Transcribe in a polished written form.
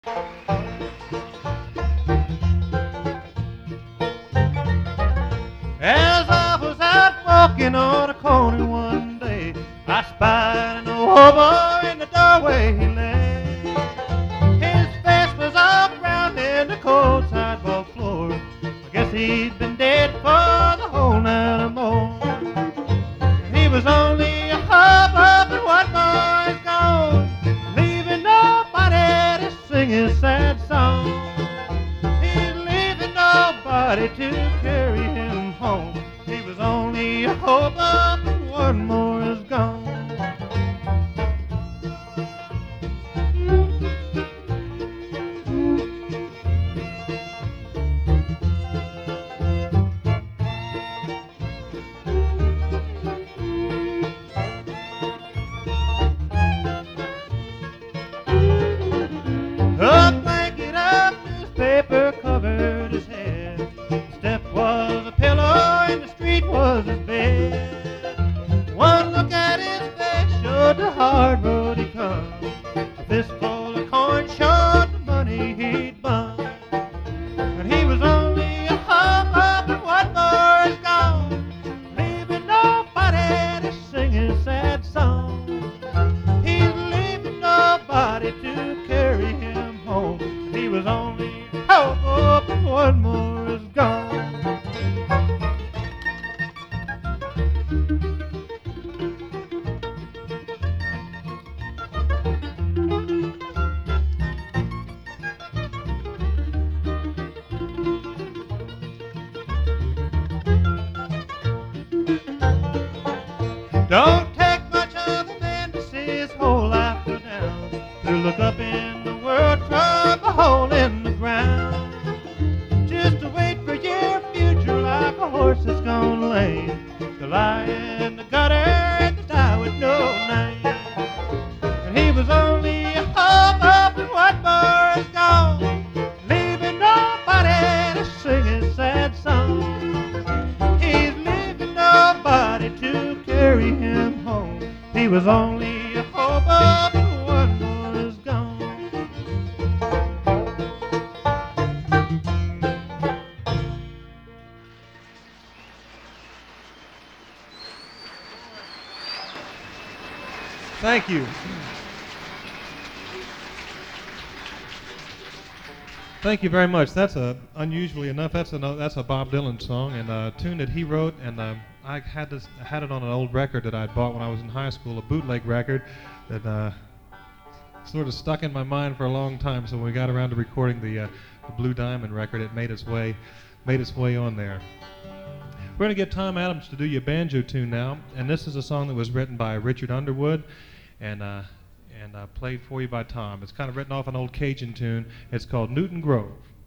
As I was out walking on a corner one day, I spied an old hobo in the doorway he lay. His face was all ground in the cold sidewalk floor. I guess he'd been dead for the whole night or more. He was only a hobo, but one more is gone, leaving nobody to sing his sad song. He's leaving nobody to carry him home. He was only a hobo, but one more is gone. A blanket of newspaper covered his head. The step was a pillow and the street was his bed. One look at his face showed the hard road he'd come. A fistful of coin showed the money he'd bum. And he was only a hobo, but one more is gone, leaving nobody to sing his sad song. He's leaving nobody to carry him home. He was only a hobo, but one more is gone. Don't take much of a man to see his whole life go down, to look up in the world from a hole in the ground. Just to wait for your future like a horse that's gone lame, to lie in the gutter and to die with no name. And he was only a hobo, but one more is gone, leaving nobody to sing his sad song. He's leaving nobody to carry him home. He was only a hobo, but one more is gone. Thank you. Thank you very much. That's unusually enough. That's a Bob Dylan song and a tune that he wrote, and I had it on an old record that I'd bought when I was in high school, a bootleg record that sort of stuck in my mind for a long time. So when we got around to recording the Blue Diamond record, it made its way on there. We're going to get Tom Adams to do you a banjo tune now, and this is a song that was written by Richard Underwood and played for you by Tom. It's kind of written off an old Cajun tune. It's called Newton Grove.